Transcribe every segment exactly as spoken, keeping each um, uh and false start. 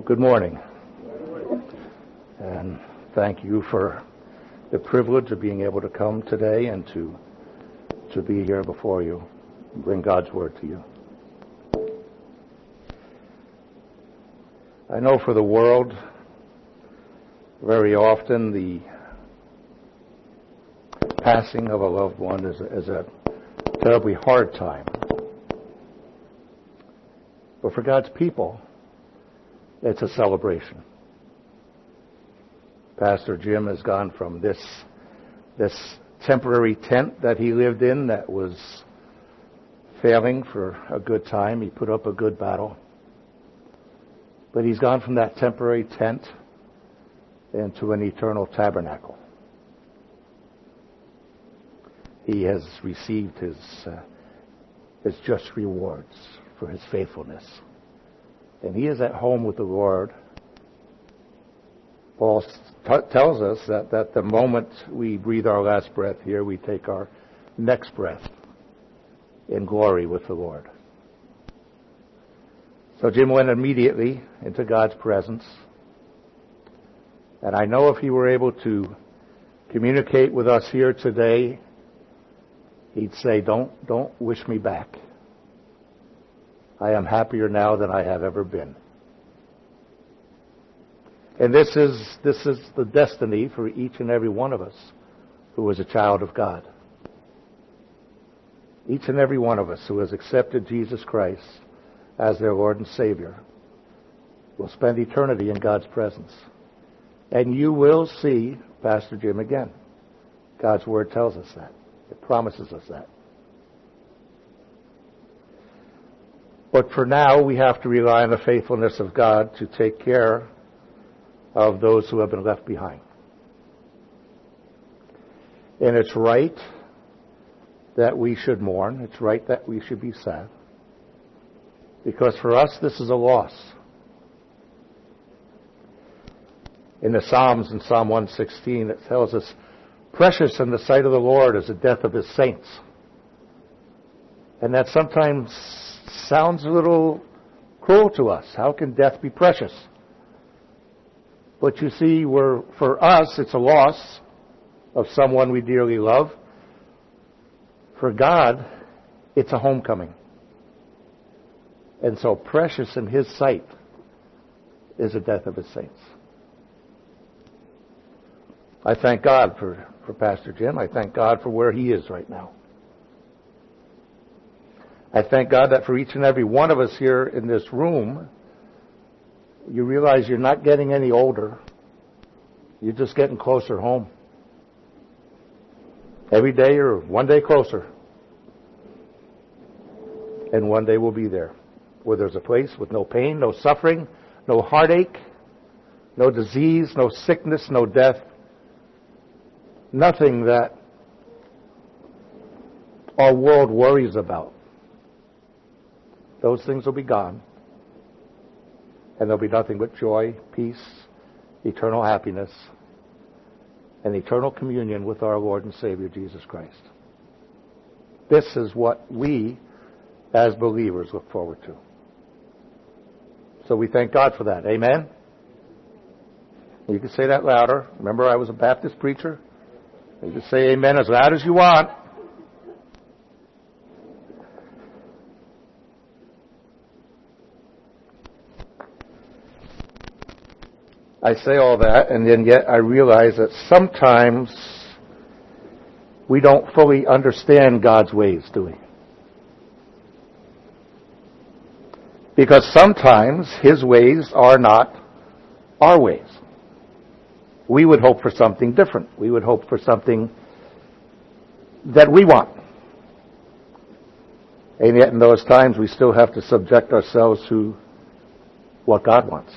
Good morning. And thank you for the privilege of being able to come today and to to be here before you and bring God's Word to you. I know for the world, very often the passing of a loved one is a, is a terribly hard time. But for God's people, it's a celebration. Pastor Jim has gone from this this temporary tent that he lived in that was failing for a good time. He put up a good battle. But he's gone from that temporary tent into an eternal tabernacle. He has received his uh, his just rewards for his faithfulness. And he is at home with the Lord. Paul t- tells us that, that the moment we breathe our last breath here, we take our next breath in glory with the Lord. So Jim went immediately into God's presence. And I know if he were able to communicate with us here today, he'd say, don't, don't wish me back. I am happier now than I have ever been. And this is this is the destiny for each and every one of us who is a child of God. Each and every one of us who has accepted Jesus Christ as their Lord and Savior will spend eternity in God's presence. And you will see Pastor Jim again. God's Word tells us that. It promises us that. But for now, we have to rely on the faithfulness of God to take care of those who have been left behind. And it's right that we should mourn. It's right that we should be sad. Because for us, this is a loss. In the Psalms, in Psalm one sixteen, it tells us, precious in the sight of the Lord is the death of his saints. And that sometimes sounds a little cruel to us. How can death be precious? But you see, we're, for us, it's a loss of someone we dearly love. For God, it's a homecoming. And so precious in his sight is the death of his saints. I thank God for, for Pastor Jim. I thank God for where he is right now. I thank God that for each and every one of us here in this room, you realize you're not getting any older. You're just getting closer home. Every day you're one day closer. And one day we'll be there, where there's a place with no pain, no suffering, no heartache, no disease, no sickness, no death. Nothing that our world worries about. Those things will be gone. And there'll be nothing but joy, peace, eternal happiness, and eternal communion with our Lord and Savior, Jesus Christ. This is what we, as believers, look forward to. So we thank God for that. Amen? You can say that louder. Remember, I was a Baptist preacher. You can say amen as loud as you want. I say all that, and then yet I realize that sometimes we don't fully understand God's ways, do we? Because sometimes his ways are not our ways. We would hope for something different. We would hope for something that we want. And yet in those times we still have to subject ourselves to what God wants.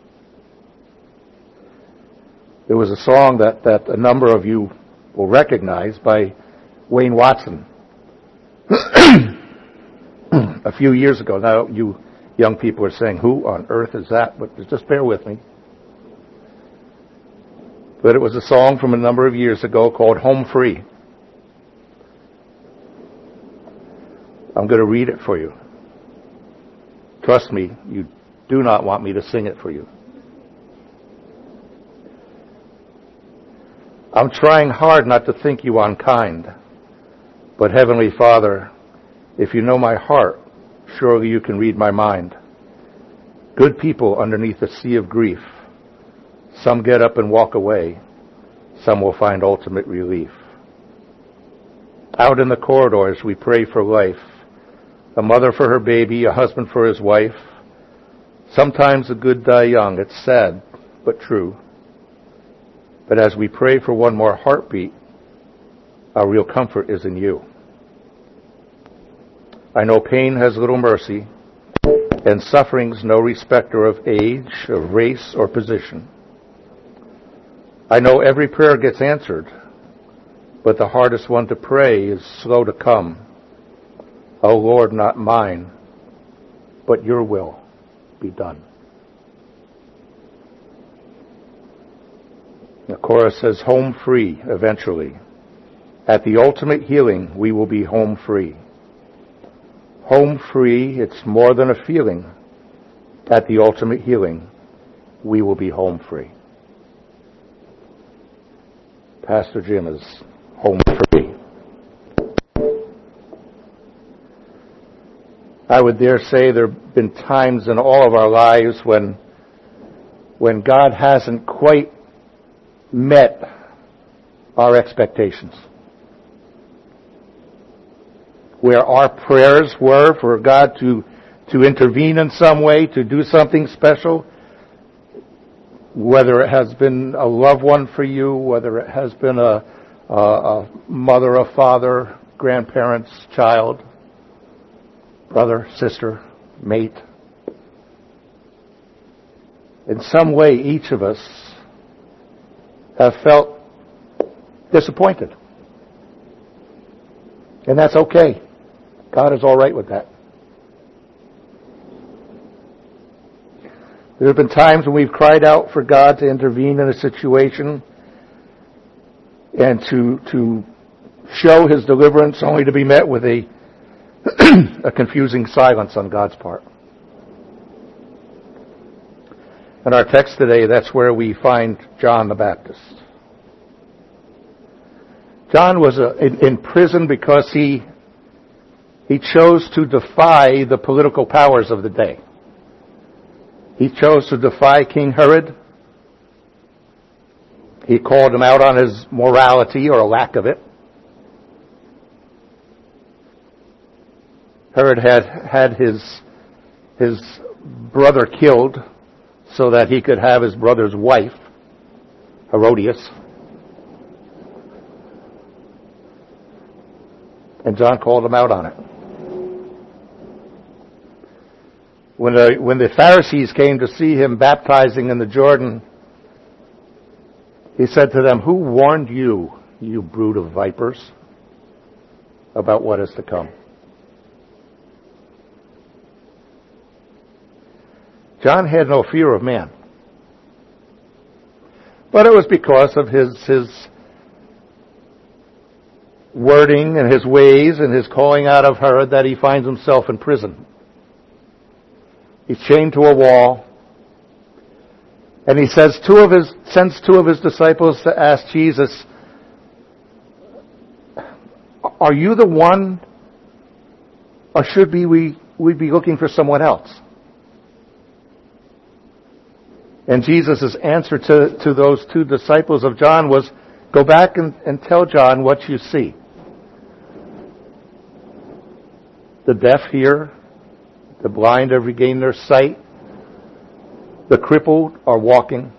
There was a song that, that a number of you will recognize by Wayne Watson a few years ago. Now, you young people are saying, who on earth is that? But just bear with me. But it was a song from a number of years ago called Home Free. I'm going to read it for you. Trust me, you do not want me to sing it for you. I'm trying hard not to think you unkind. But Heavenly Father, if you know my heart, surely you can read my mind. Good people underneath a sea of grief. Some get up and walk away. Some will find ultimate relief. Out in the corridors, we pray for life. A mother for her baby, a husband for his wife. Sometimes the good die young. It's sad, but true. But as we pray for one more heartbeat, our real comfort is in you. I know pain has little mercy, and suffering's no respecter of age, of race, or position. I know every prayer gets answered, but the hardest one to pray is slow to come. O Lord, not mine, but your will be done. The chorus says, home free, eventually. At the ultimate healing, we will be home free. Home free, it's more than a feeling. At the ultimate healing, we will be home free. Pastor Jim is home free. I would dare say there have been times in all of our lives when, when God hasn't quite met our expectations. Where our prayers were for God to, to intervene in some way, to do something special, whether it has been a loved one for you, whether it has been a, a, a mother, a father, grandparents, child, brother, sister, mate. In some way, each of us have felt disappointed. And that's okay. God is all right with that. There have been times when we've cried out for God to intervene in a situation and to to show His deliverance, only to be met with a a confusing silence on God's part. In our text today, that's where we find John the Baptist. John was a, in, in prison because he he chose to defy the political powers of the day. He chose to defy King Herod. He called him out on his morality or a lack of it. Herod had had his his brother killed so that he could have his brother's wife, Herodias. And John called him out on it. When the, when the Pharisees came to see him baptizing in the Jordan, he said to them, "Who warned you, you brood of vipers, about what is to come?" John had no fear of man. But it was because of his, his wording and his ways and his calling out of Herod that he finds himself in prison. He's chained to a wall. And he says two of his, sends two of his disciples to ask Jesus, "Are you the one, or should we, we, we be looking for someone else?" And Jesus' answer to, to those two disciples of John was, "Go back and, and tell John what you see. The deaf hear, the blind have regained their sight, the crippled are walking,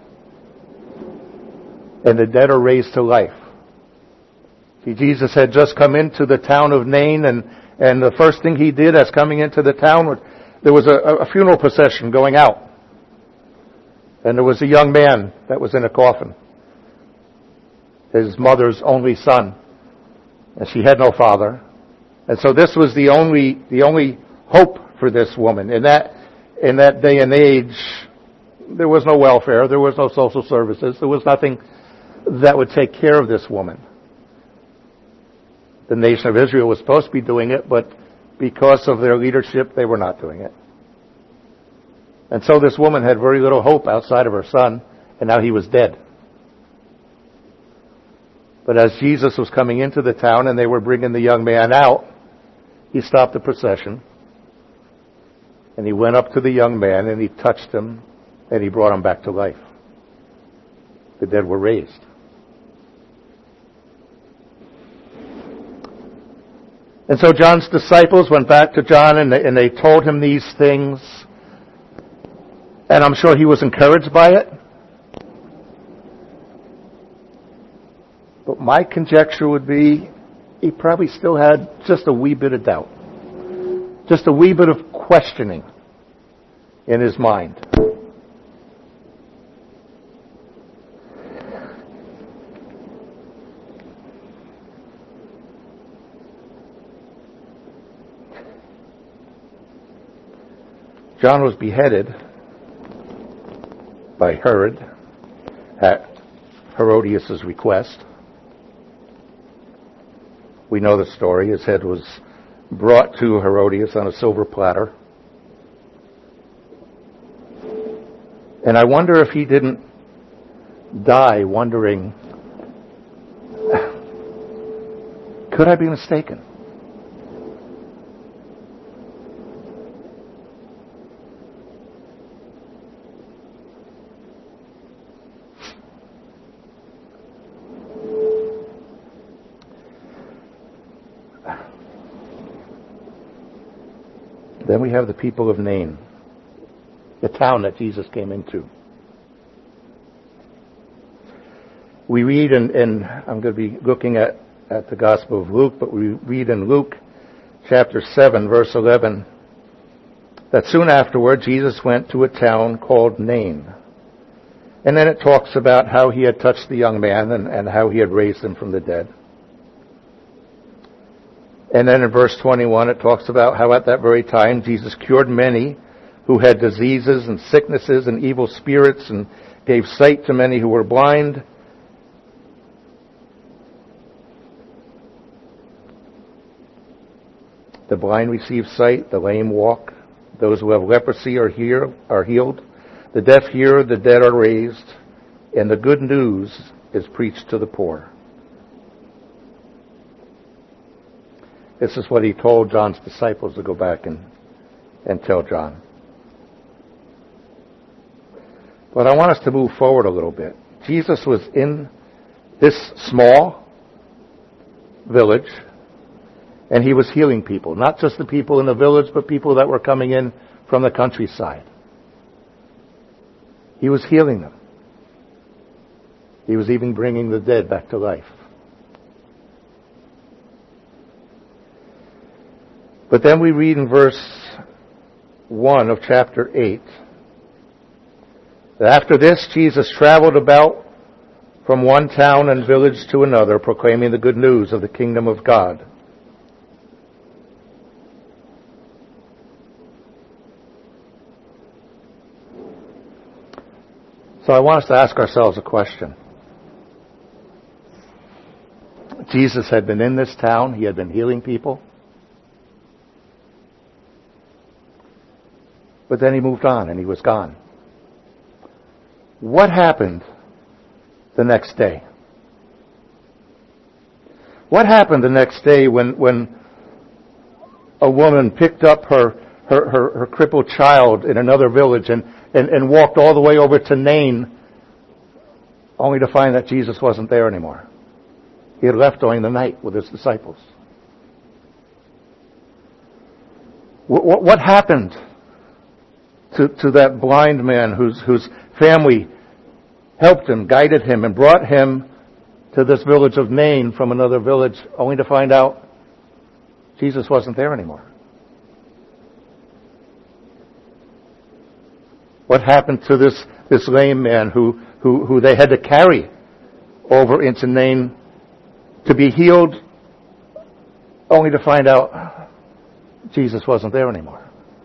and the dead are raised to life." See, Jesus had just come into the town of Nain, and, and the first thing he did as coming into the town, there was a, a funeral procession going out. And there was a young man that was in a coffin, his mother's only son, and she had no father. And so this was the only the only hope for this woman. In that in that day and age, there was no welfare, there was no social services, there was nothing that would take care of this woman. The nation of Israel was supposed to be doing it, but because of their leadership, they were not doing it. And so this woman had very little hope outside of her son, and now he was dead. But as Jesus was coming into the town and they were bringing the young man out, he stopped the procession. And he went up to the young man and he touched him and he brought him back to life. The dead were raised. And so John's disciples went back to John and they, and they told him these things. And I'm sure he was encouraged by it. But my conjecture would be he probably still had just a wee bit of doubt. Just a wee bit of questioning in his mind. John was beheaded by Herod at Herodias' request. We know the story. His head was brought to Herodias on a silver platter. And I wonder if he didn't die wondering, could I be mistaken? Then we have the people of Nain, the town that Jesus came into. We read in, in I'm going to be looking at, at the Gospel of Luke, but we read in Luke chapter seven, verse eleven, that soon afterward Jesus went to a town called Nain. And then it talks about how he had touched the young man and, and how he had raised him from the dead. And then in verse twenty-one, it talks about how at that very time Jesus cured many who had diseases and sicknesses and evil spirits and gave sight to many who were blind. The blind receive sight, the lame walk, those who have leprosy are hear, are healed, the deaf hear, the dead are raised, and the good news is preached to the poor. This is what he told John's disciples to go back and, and tell John. But I want us to move forward a little bit. Jesus was in this small village, and he was healing people. Not just the people in the village, but people that were coming in from the countryside. He was healing them. He was even bringing the dead back to life. But then we read in verse one of chapter eight, that after this Jesus traveled about from one town and village to another, proclaiming the good news of the kingdom of God. So I want us to ask ourselves a question. Jesus had been in this town. He had been healing people. But then he moved on and he was gone. What happened the next day? What happened the next day when, when a woman picked up her, her, her, her crippled child in another village and, and, and walked all the way over to Nain, only to find that Jesus wasn't there anymore? He had left during the night with his disciples. What, what, what happened to, to that blind man whose, whose family helped him, guided him, and brought him to this village of Nain from another village, only to find out Jesus wasn't there anymore? What happened to this, this lame man who, who, who they had to carry over into Nain to be healed, only to find out Jesus wasn't there anymore?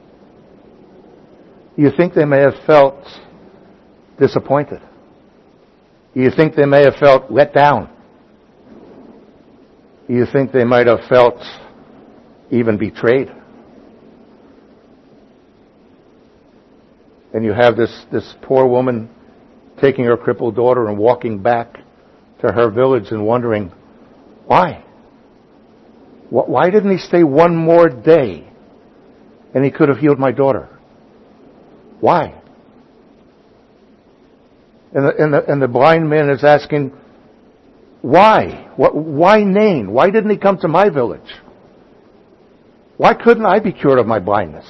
You think they may have felt disappointed? You think they may have felt let down? You think they might have felt even betrayed? And you have this, this poor woman taking her crippled daughter and walking back to her village and wondering, why? Why didn't he stay one more day and he could have healed my daughter? Why? And the, and the, and the blind man is asking, why? What, why Nain? Why didn't he come to my village? Why couldn't I be cured of my blindness?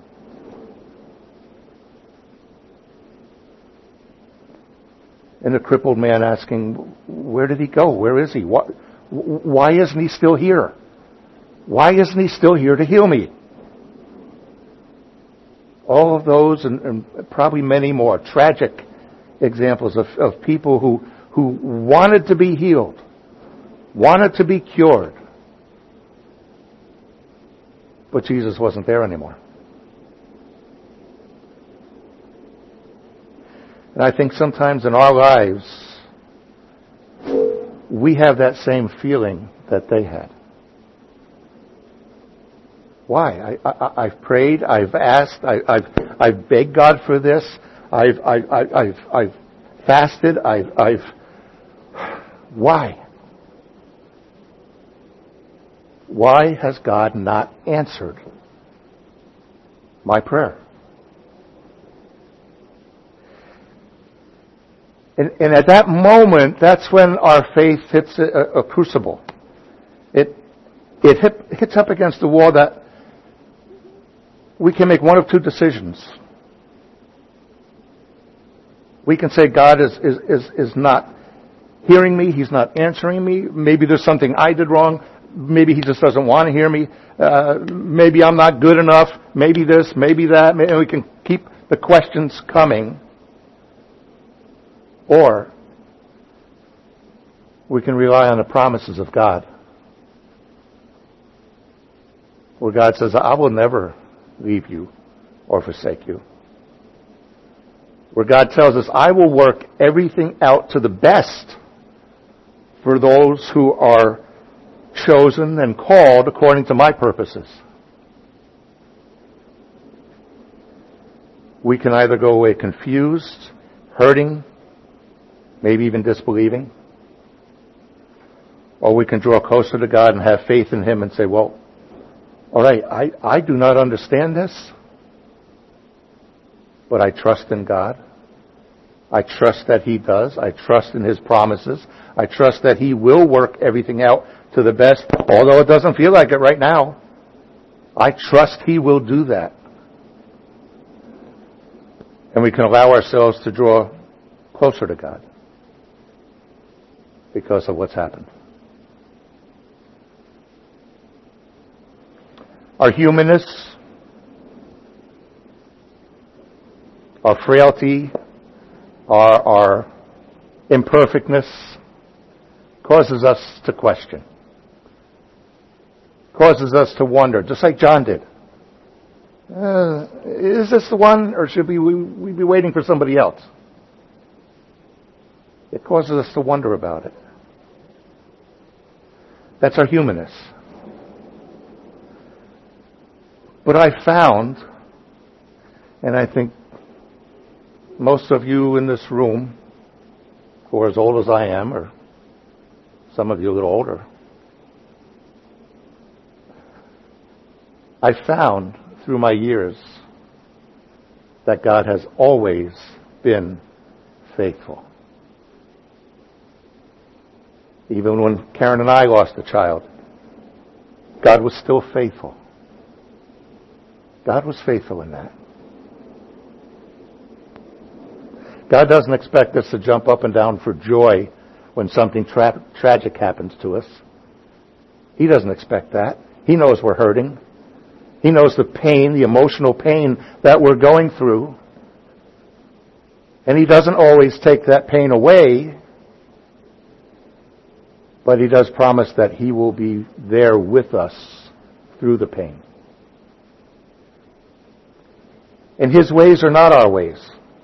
And the crippled man asking, where did he go? Where is he? Why, why isn't he still here? Why isn't he still here to heal me? All of those, and, and probably many more, tragic examples of, of people who, who wanted to be healed, wanted to be cured, but Jesus wasn't there anymore. And I think sometimes in our lives, we have that same feeling that they had. Why? I, I, I've prayed, I've asked, I, I've, I've begged God for this, I've, I, I, I've, I've fasted, I've, I've, why? Why has God not answered my prayer? And, and at that moment, that's when our faith hits a, a crucible. It, it hit, hits up against the wall that we can make one of two decisions. We can say God is, is, is, is not hearing me, He's not answering me, maybe there's something I did wrong, maybe He just doesn't want to hear me, uh, maybe I'm not good enough, maybe this, maybe that, and we can keep the questions coming. Or we can rely on the promises of God, where God says, I will never leave you or forsake you. Where God tells us, I will work everything out to the best for those who are chosen and called according to my purposes. We can either go away confused, hurting, maybe even disbelieving, or we can draw closer to God and have faith in Him and say, well, all right, I, I do not understand this, but I trust in God. I trust that He does. I trust in His promises. I trust that He will work everything out to the best, although it doesn't feel like it right now. I trust He will do that. And we can allow ourselves to draw closer to God because of what's happened. Our humanness, our frailty, our, our imperfectness causes us to question, causes us to wonder, just like John did. Uh, is this the one, or should we, we, we be waiting for somebody else? It causes us to wonder about it. That's our humanness. But I found, and I think most of you in this room who are as old as I am, or some of you a little older, I found through my years that God has always been faithful. Even when Karen and I lost a child, God was still faithful. God was faithful in that. God doesn't expect us to jump up and down for joy when something tra- tragic happens to us. He doesn't expect that. He knows we're hurting. He knows the pain, the emotional pain that we're going through. And He doesn't always take that pain away, but He does promise that He will be there with us through the pain. And His ways are not our ways.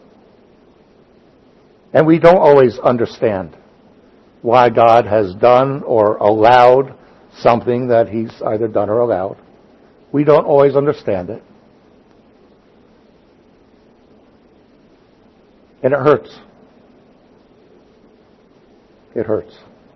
And we don't always understand why God has done or allowed something that He's either done or allowed. We don't always understand it. And it hurts. It hurts.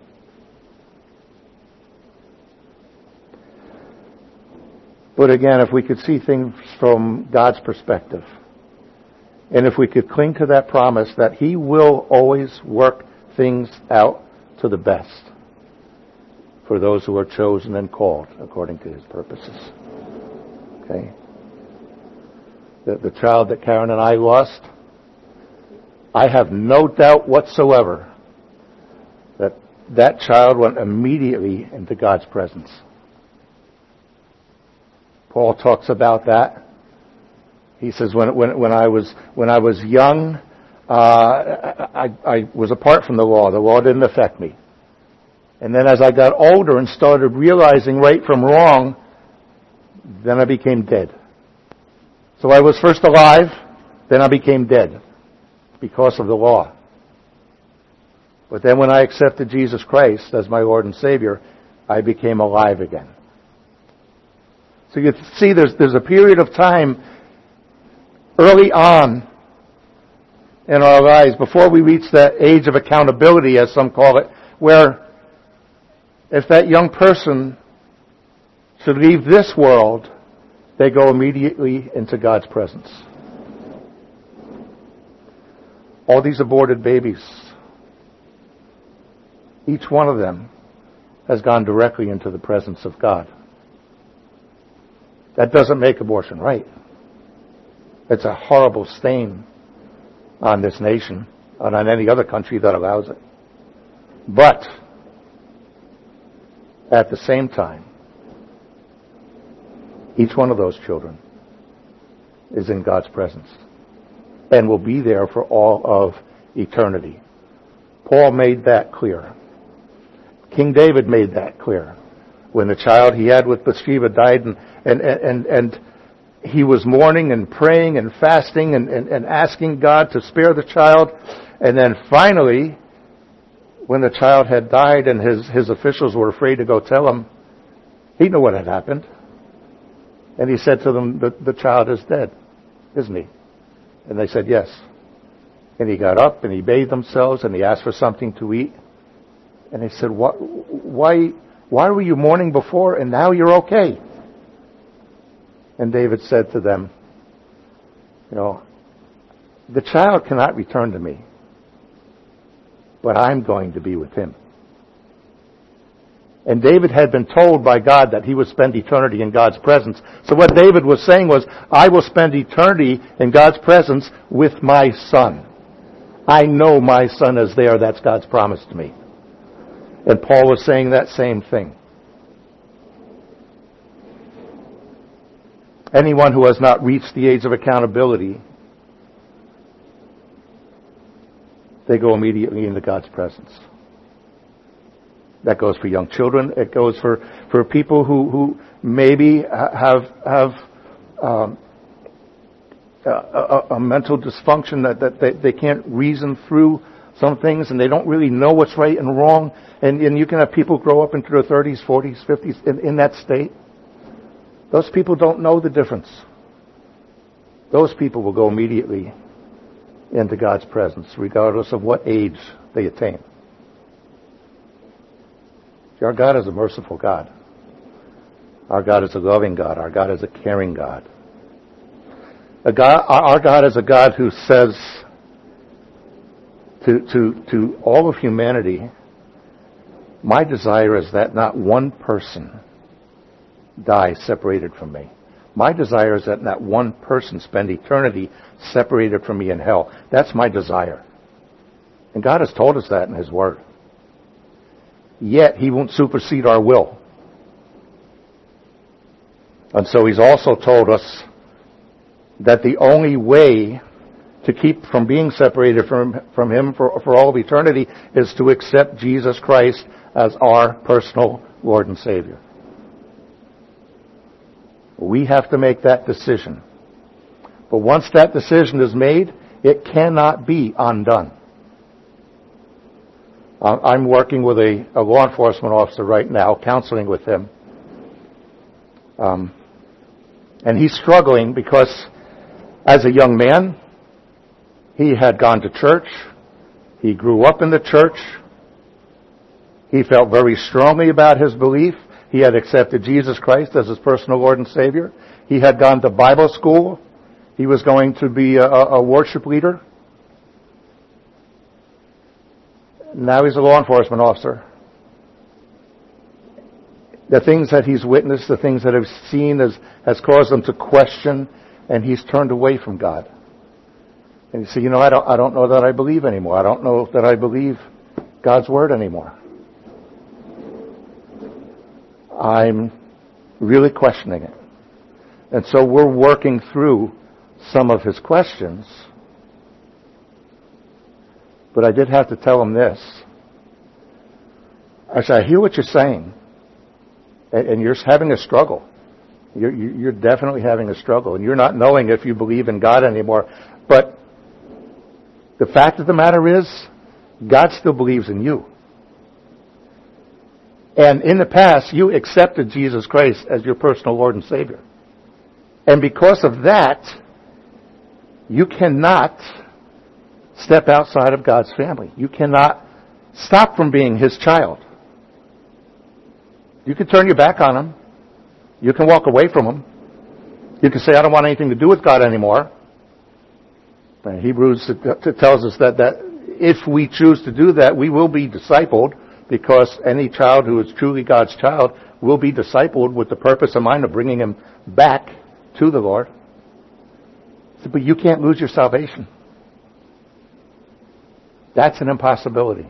But again, if we could see things from God's perspective, and if we could cling to that promise that He will always work things out to the best for those who are chosen and called according to His purposes. Okay? The, the child that Karen and I lost, I have no doubt whatsoever that that child went immediately into God's presence. Paul talks about that. He says, when when when I was when I was young, uh, I, I was apart from the law. The law didn't affect me. And then as I got older and started realizing right from wrong, then I became dead. So I was first alive, then I became dead because of the law. But then when I accepted Jesus Christ as my Lord and Savior, I became alive again. So you see there's there's a period of time early on in our lives, before we reach that age of accountability, as some call it, where if that young person should leave this world, they go immediately into God's presence. All these aborted babies, each one of them has gone directly into the presence of God. That doesn't make abortion right. It's a horrible stain on this nation and on any other country that allows it. But at the same time, each one of those children is in God's presence and will be there for all of eternity. Paul made that clear. King David made that clear. When the child he had with Bathsheba died, and and and, and he was mourning and praying and fasting and, and, and asking God to spare the child. And then finally, when the child had died and his, his officials were afraid to go tell him, he knew what had happened. And he said to them, the, the child is dead, isn't he? And they said, yes. And he got up and he bathed themselves and he asked for something to eat. And they said, why, why, why were you mourning before and now you're okay? And David said to them, you know, the child cannot return to me, but I'm going to be with him. And David had been told by God that he would spend eternity in God's presence. So what David was saying was, I will spend eternity in God's presence with my son. I know my son is there. That's God's promise to me. And Paul was saying that same thing. Anyone who has not reached the age of accountability, they go immediately into God's presence. That goes for young children. It goes for, for people who, who maybe have have um, a, a, a mental dysfunction that, that they, they can't reason through some things and they don't really know what's right and wrong. And, and you can have people grow up into their thirties, forties, fifties in, in that state. Those people don't know the difference. Those people will go immediately into God's presence, regardless of what age they attain. Our God is a merciful God. Our God is a loving God. Our God is a caring God. A God our God is a God who says to, to, to all of humanity, my desire is that not one person die separated from me. My desire is that not one person spend eternity separated from me in hell. That's my desire. And God has told us that in His Word. Yet He won't supersede our will. And so He's also told us that the only way to keep from being separated from, from Him for, for all of eternity is to accept Jesus Christ as our personal Lord and Savior. We have to make that decision. But once that decision is made, it cannot be undone. I'm working with a, a law enforcement officer right now, counseling with him. Um, and he's struggling because as a young man, he had gone to church. He grew up in the church. He felt very strongly about his belief. He had accepted Jesus Christ as his personal Lord and Savior. He had gone to Bible school. He was going to be a, a worship leader. Now he's a law enforcement officer. The things that he's witnessed, the things that he's seen has, has caused him to question, and he's turned away from God. And he said, you know, I don't, I don't know that I believe anymore. I don't know that I believe God's Word anymore. I'm really questioning it. And so we're working through some of his questions. But I did have to tell him this. I said, I hear what you're saying. And you're having a struggle. You're, you're definitely having a struggle. And you're not knowing if you believe in God anymore. But the fact of the matter is, God still believes in you. And in the past, you accepted Jesus Christ as your personal Lord and Savior. And because of that, you cannot step outside of God's family. You cannot stop from being His child. You can turn your back on Him. You can walk away from Him. You can say, I don't want anything to do with God anymore. And Hebrews tells us that, that if we choose to do that, we will be discipled, because any child who is truly God's child will be discipled with the purpose in mind of bringing him back to the Lord. But you can't lose your salvation. That's an impossibility.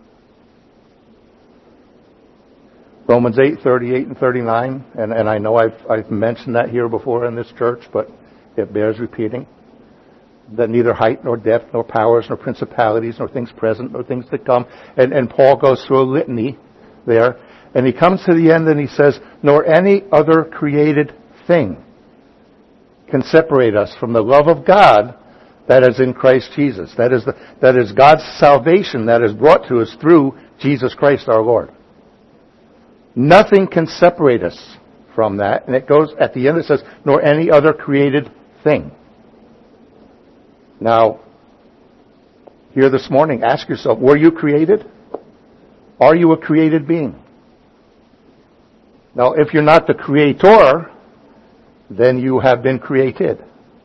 Romans eight, thirty-eight and thirty-nine, and, and I know I've, I've mentioned that here before in this church, but it bears repeating. That neither height nor depth nor powers nor principalities nor things present nor things to come. And, and Paul goes through a litany there. And he comes to the end and he says, nor any other created thing can separate us from the love of God that is in Christ Jesus. That is, the, that is God's salvation that is brought to us through Jesus Christ our Lord. Nothing can separate us from that. And it goes, at the end it says, nor any other created thing. Now, here this morning, ask yourself, were you created? Are you a created being? Now, if you're not the creator, then you have been created.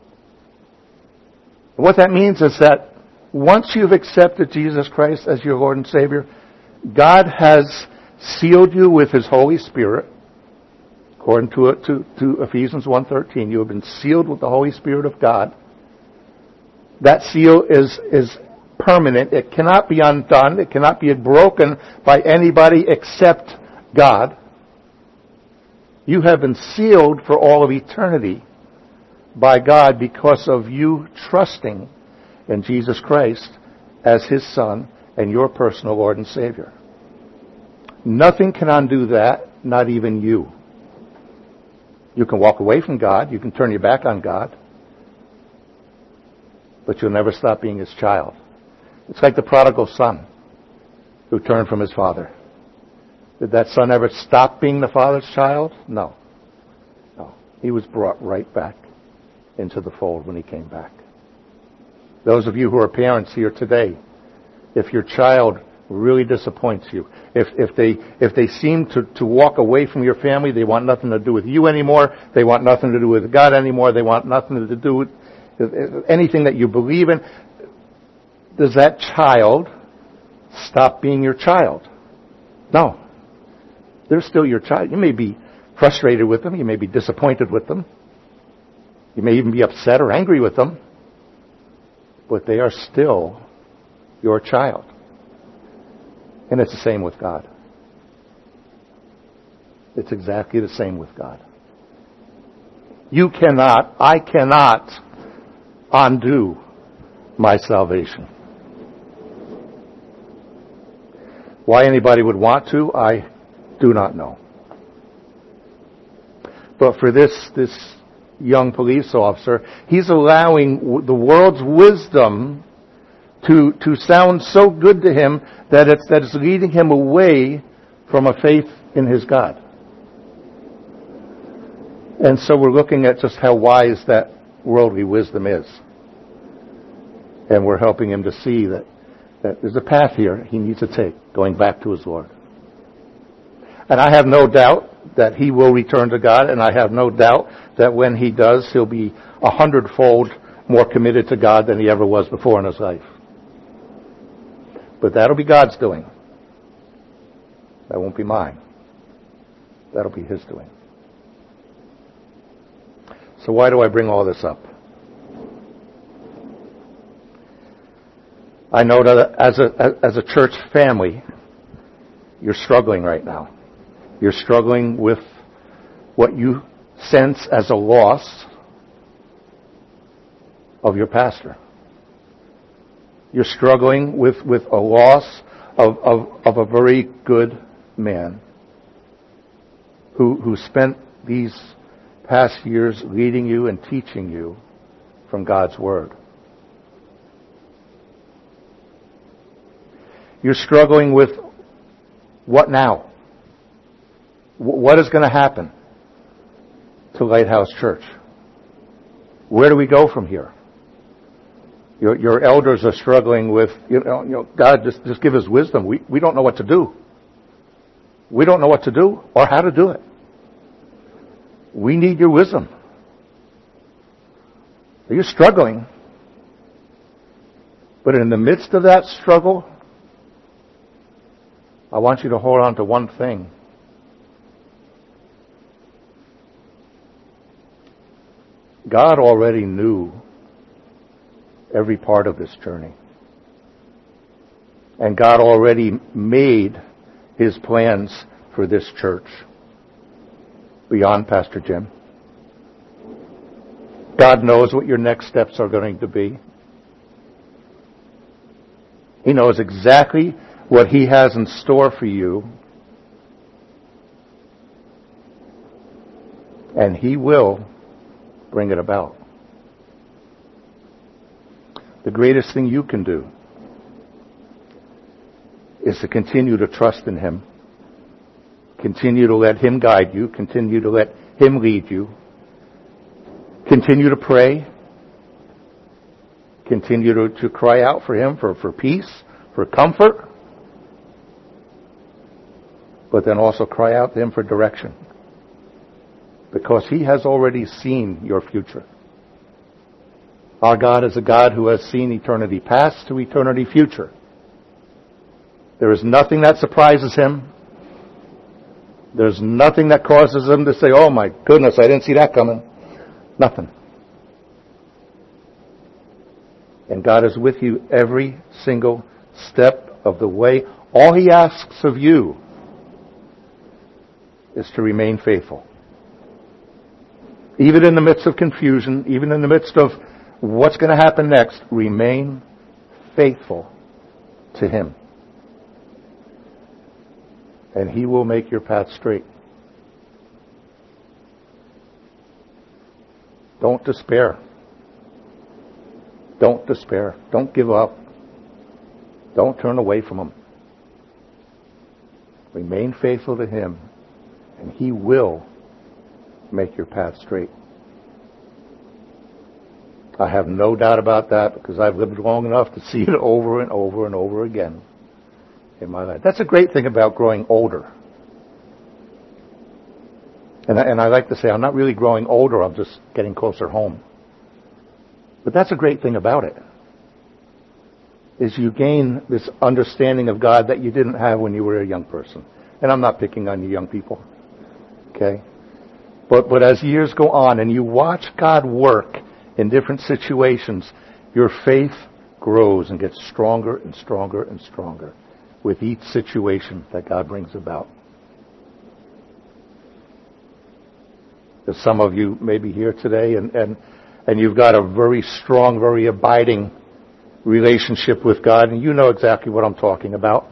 And what that means is that once you've accepted Jesus Christ as your Lord and Savior, God has sealed you with His Holy Spirit. According to, to, to Ephesians one thirteen, you have been sealed with the Holy Spirit of God. That seal is, is permanent. It cannot be undone. It cannot be broken by anybody except God. You have been sealed for all of eternity by God because of you trusting in Jesus Christ as His Son and your personal Lord and Savior. Nothing can undo that, not even you. You can walk away from God. You can turn your back on God. But you'll never stop being His child. It's like the prodigal son who turned from his father. Did that son ever stop being the father's child? No. No. He was brought right back into the fold when he came back. Those of you who are parents here today, if your child really disappoints you, if if they if they seem to, to walk away from your family, they want nothing to do with you anymore, they want nothing to do with God anymore, they want nothing to do with anything that you believe in, does that child stop being your child? No. They're still your child. You may be frustrated with them. You may be disappointed with them. You may even be upset or angry with them. But they are still your child. And it's the same with God. It's exactly the same with God. You cannot, I cannot undo my salvation. Why anybody would want to, I do not know. But for this this young police officer, he's allowing the world's wisdom to to sound so good to him that it's that it's leading him away from a faith in his God. And so we're looking at just how wise that worldly wisdom is. And we're helping him to see that, that there's a path here he needs to take, going back to his Lord. And I have no doubt that he will return to God, and I have no doubt that when he does, he'll be a hundredfold more committed to God than he ever was before in his life. But that'll be God's doing. That won't be mine. That'll be his doing. So why do I bring all this up? I know that as a, as a church family, you're struggling right now. You're struggling with what you sense as a loss of your pastor. You're struggling with, with a loss of, of, of a very good man who, who spent these past years leading you and teaching you from God's Word. You're struggling with what now? What is going to happen to Lighthouse Church? Where do we go from here? Your, your elders are struggling with, you know, you know, God, just, just give us wisdom. We, we don't know what to do. We don't know what to do or how to do it. We need your wisdom. You're struggling. But in the midst of that struggle, I want you to hold on to one thing. God already knew every part of this journey. And God already made his plans for this church beyond Pastor Jim. God knows what your next steps are going to be. He knows exactly what he has in store for you. And he will bring it about. The greatest thing you can do is to continue to trust in him. Continue to let him guide you. Continue to let him lead you. Continue to pray. Continue to, to cry out for him for, for peace, for comfort. But then also cry out to him for direction. Because he has already seen your future. Our God is a God who has seen eternity past to eternity future. There is nothing that surprises him. There's nothing that causes him to say, oh my goodness, I didn't see that coming. Nothing. And God is with you every single step of the way. All he asks of you is to remain faithful. Even in the midst of confusion, even in the midst of what's going to happen next, remain faithful to him. And he will make your path straight. Don't despair. Don't despair. Don't give up. Don't turn away from him. Remain faithful to him, and he will make your path straight. I have no doubt about that because I've lived long enough to see it over and over and over again in my life. That's a great thing about growing older. And I, and I like to say I'm not really growing older, I'm just getting closer home. But that's a great thing about it. Is you gain this understanding of God that you didn't have when you were a young person. And I'm not picking on you young people. Okay? But, but as years go on and you watch God work in different situations, your faith grows and gets stronger and stronger and stronger with each situation that God brings about. There's some of you may be here today and, and, and you've got a very strong, very abiding relationship with God, and you know exactly what I'm talking about.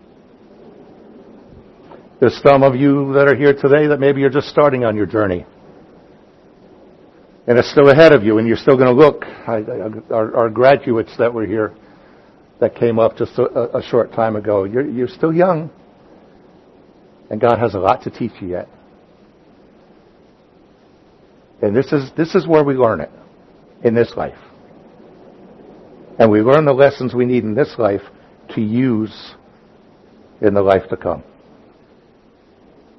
There's some of you that are here today that maybe you're just starting on your journey. And it's still ahead of you, and you're still going to look. I, I, our, our graduates that were here, that came up just a, a short time ago, you're, you're still young. And God has a lot to teach you yet. And this is this is where we learn it, in this life. And we learn the lessons we need in this life to use in the life to come.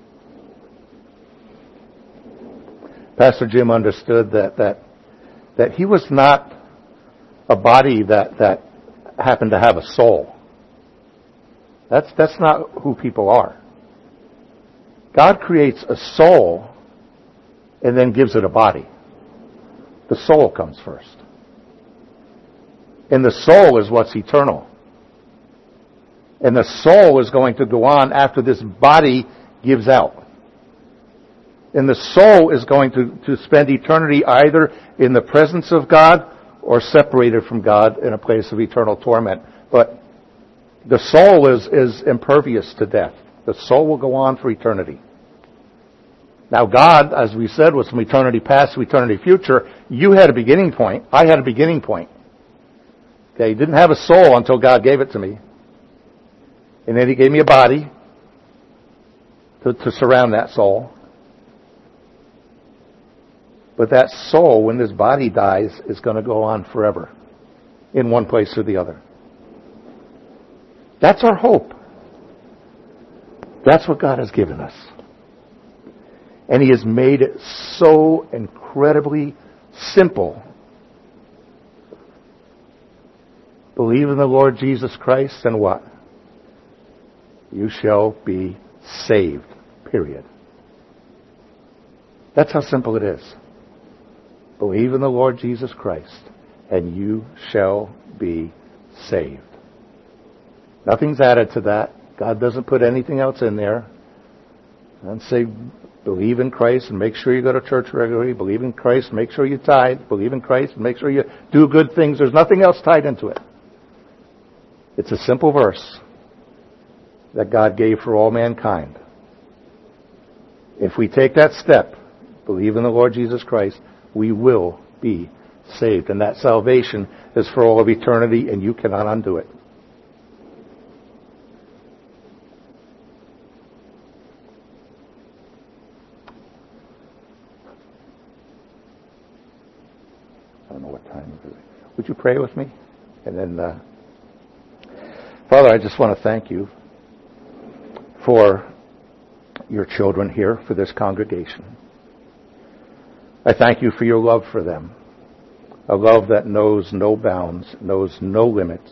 Pastor Jim understood that that that he was not a body that that happened to have a soul. That's that's not who people are. God creates a soul and then gives it a body. The soul comes first. And the soul is what's eternal. And the soul is going to go on after this body gives out. And the soul is going to, to spend eternity either in the presence of God or separated from God in a place of eternal torment. But the soul is, is impervious to death. The soul will go on for eternity. Now God, as we said, was from eternity past to eternity future. You had a beginning point. I had a beginning point. Okay, I didn't have a soul until God gave it to me. And then He gave me a body to, to surround that soul. But that soul, when this body dies, is going to go on forever in one place or the other. That's our hope. That's what God has given us. And He has made it so incredibly simple. Believe in the Lord Jesus Christ and what? You shall be saved. Period. That's how simple it is. Believe in the Lord Jesus Christ and you shall be saved. Nothing's added to that. God doesn't put anything else in there. And say, believe in Christ and make sure you go to church regularly. Believe in Christ, make sure you tithe. Believe in Christ and make sure you do good things. There's nothing else tied into it. It's a simple verse that God gave for all mankind. If we take that step, believe in the Lord Jesus Christ, we will be saved. And that salvation is for all of eternity, and you cannot undo it. I don't know what time it is. Would you pray with me? And then, uh, Father, I just want to thank you for your children here, for this congregation. I thank you for your love for them. A love that knows no bounds, knows no limits.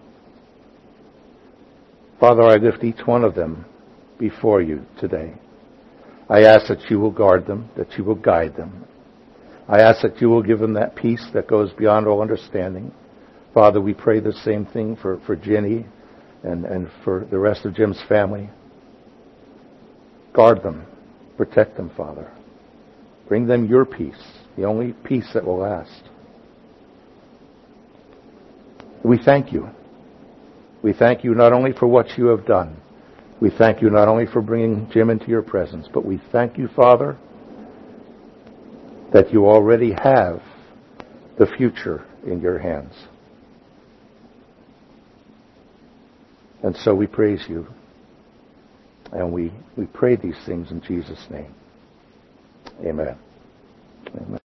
Father, I lift each one of them before you today. I ask that you will guard them, that you will guide them. I ask that you will give them that peace that goes beyond all understanding. Father, we pray the same thing for, for Jenny and, and for the rest of Jim's family. Guard them. Protect them, Father. Bring them your peace, the only peace that will last. We thank you. We thank you not only for what you have done. We thank you not only for bringing Jim into your presence, but we thank you, Father, that you already have the future in your hands. And so we praise you. And we, we pray these things in Jesus' name. Amen. Amen.